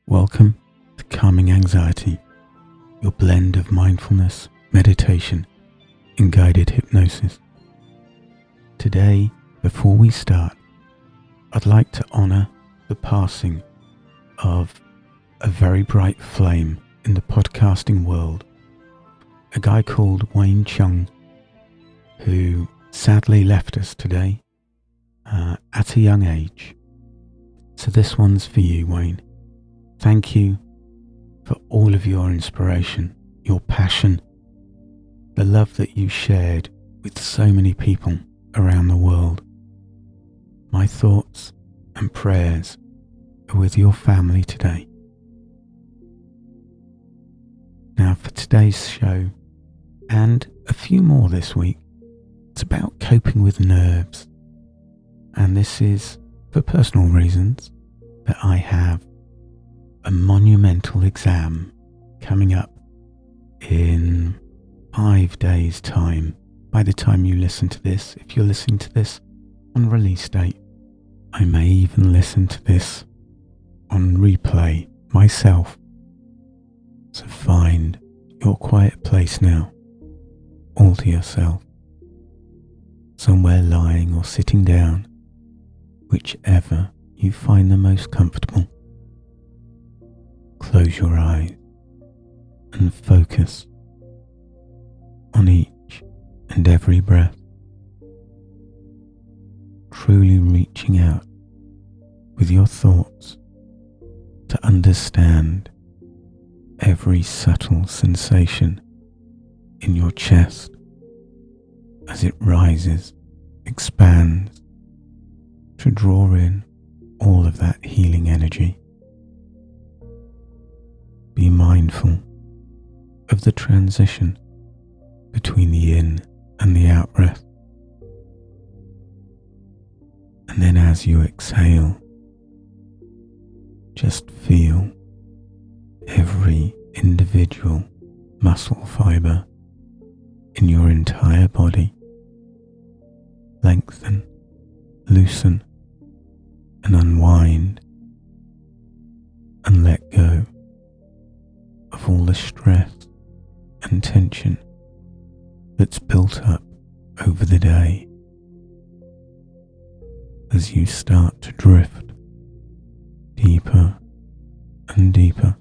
Welcome to Calming Anxiety, your blend of mindfulness, meditation, and guided hypnosis. Today, before we start, I'd like to honor the passing of a very bright flame in the podcasting world, a guy called Wayne Chung, who sadly left us today at a young age. So this one's for you, Wayne. Thank you for all of your inspiration, your passion, the love that you shared with so many people around the world. My thoughts and prayers are with your family today. Now for today's show, and a few more this week, it's about coping with nerves. And this is for personal reasons that I have a monumental exam coming up in 5 days' time. By the time you listen to this, if you're listening to this on release date, I may even listen to this on replay myself. So find your quiet place now, all to yourself, somewhere lying or sitting down, whichever you find the most comfortable. Close your eyes and focus on each and every breath, truly reaching out with your thoughts to understand every subtle sensation in your chest as it rises, expands, to draw in all of that healing energy. Be mindful of the transition between the in and the out breath. And then as you exhale, just feel every individual muscle fiber in your entire body lengthen, loosen, and unwind, and let go of all the stress and tension that's built up over the day as you start to drift deeper and deeper.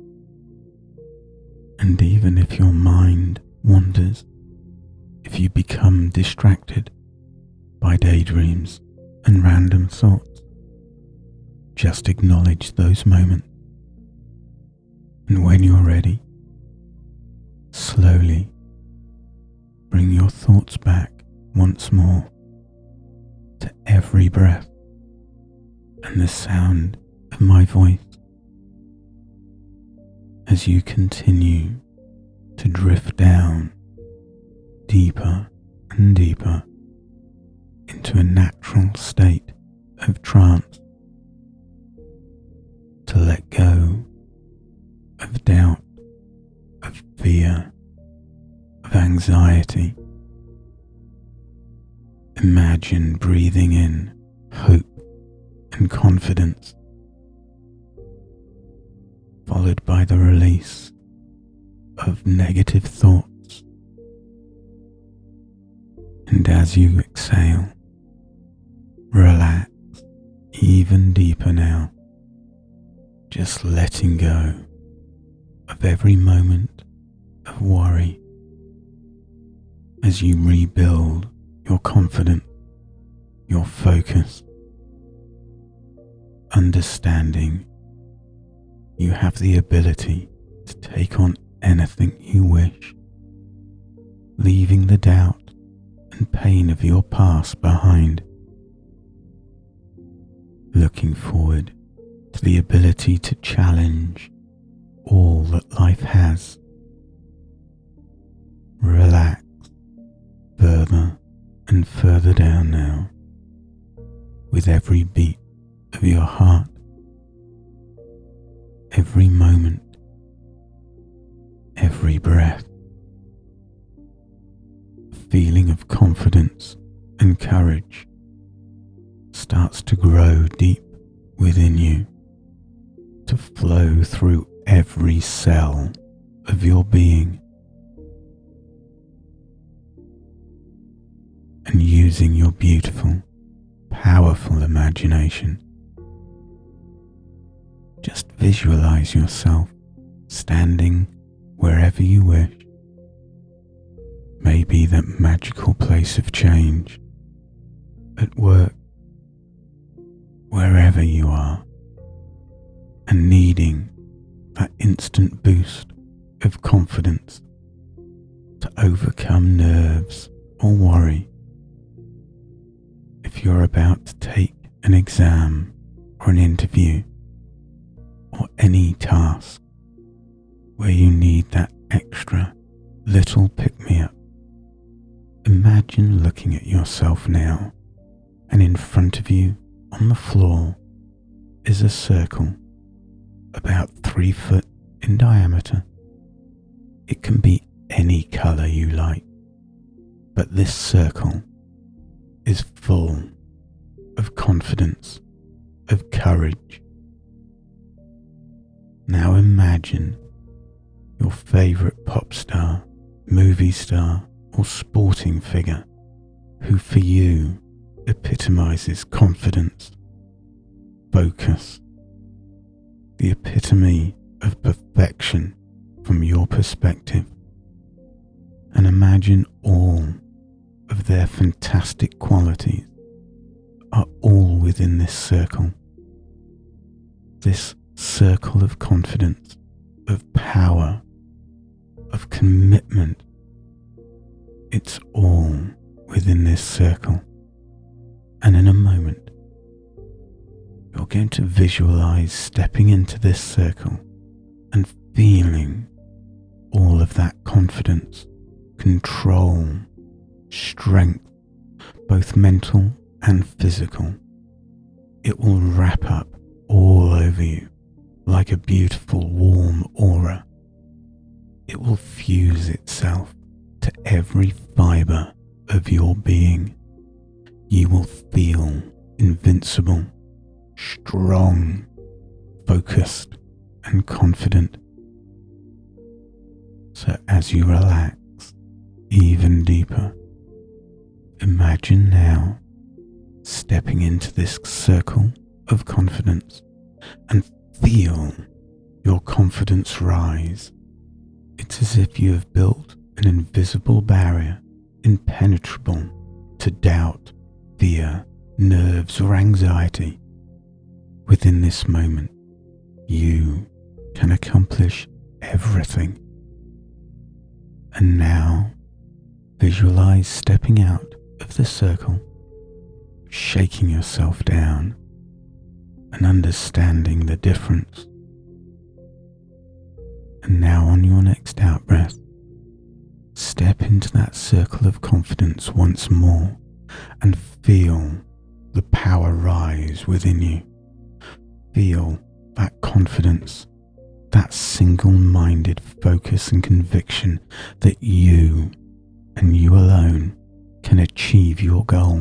And even if your mind wanders, if you become distracted by daydreams and random thoughts, just acknowledge those moments. And when you're ready, slowly bring your thoughts back once more to every breath and the sound of my voice as you continue to drift down deeper and deeper into a natural state of trance, to let go of doubt, of fear, of anxiety. Imagine breathing in hope and confidence, followed by the release of negative thoughts. And as you exhale, relax even deeper now, just letting go of every moment of worry as you rebuild your confidence, your focus, understanding you have the ability to take on anything you wish, leaving the doubt and pain of your past behind, looking forward to the ability to challenge all that life has. Relax further and further down now with every beat of your heart, every moment, every breath. A feeling of confidence and courage starts to grow deep within you, to flow through every cell of your being. And using your beautiful, powerful imagination, just visualize yourself standing wherever you wish. Maybe that magical place of change, at work, wherever you are, and needing that instant boost of confidence to overcome nerves or worry. If you're about to take an exam or an interview or any task where you need that extra little pick-me-up, imagine looking at yourself now, and in front of you on the floor is a circle about 3 foot in diameter. It can be any colour you like, but this circle is full of confidence, of courage. Now imagine your favourite pop star, movie star, or sporting figure who for you epitomizes confidence, focus, the epitome of perfection from your perspective, and imagine all of their fantastic qualities are all within this circle of confidence, of power, of commitment. It's all within this circle. And in a moment, you're going to visualize stepping into this circle and feeling all of that confidence, control, strength, both mental and physical. It will wrap up all over you like a beautiful warm aura. It will fuse itself to every fibre of your being. You will feel invincible, strong, focused, and confident. So as you relax even deeper, imagine now stepping into this circle of confidence and feel your confidence rise. It's as if you have built an invisible barrier, impenetrable to doubt, fear, nerves, or anxiety. Within this moment, you can accomplish everything. And now, visualize stepping out of the circle, shaking yourself down, and understanding the difference. And now on your next out-breath, step into that circle of confidence once more and feel the power rise within you. Feel that confidence, that single-minded focus and conviction that you and you alone can achieve your goal.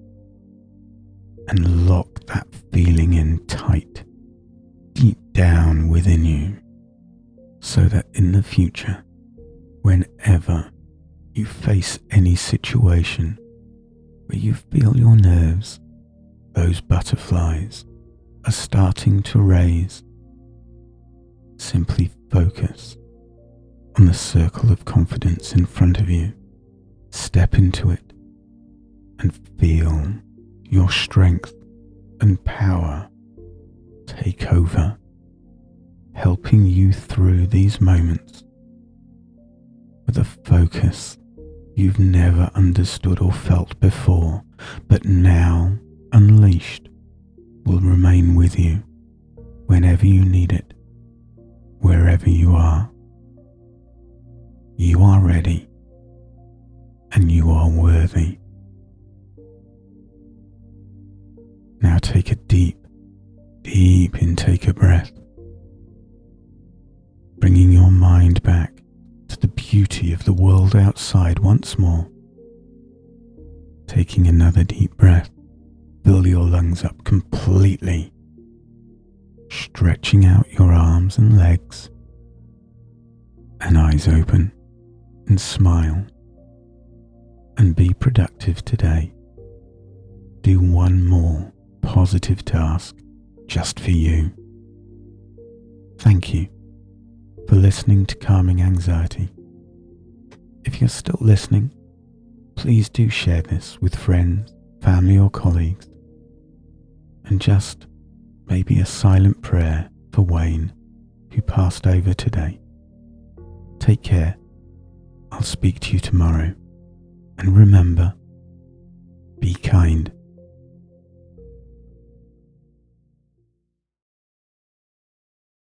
And lock that feeling in tight, deep down within you, so that in the future, whenever you face any situation where you feel your nerves, those butterflies, are starting to raise, simply focus on the circle of confidence in front of you. Step into it and feel your strength and power take over, helping you through these moments with a focus you've never understood or felt before, but now unleashed will remain with you whenever you need it, wherever you are. You are ready and you are worthy. Now take a deep intake of breath, bringing your mind back to the beauty of the world outside once more. Taking another deep breath, fill your lungs up completely. stretching out your arms and legs, and eyes open, and smile, and be productive today. Do one more positive task just for you. Thank you for listening to Calming Anxiety. If you're still listening, please do share this with friends, family or colleagues, and just maybe a silent prayer for Wayne, who passed over today. Take care. I'll speak to you tomorrow. And remember, be kind.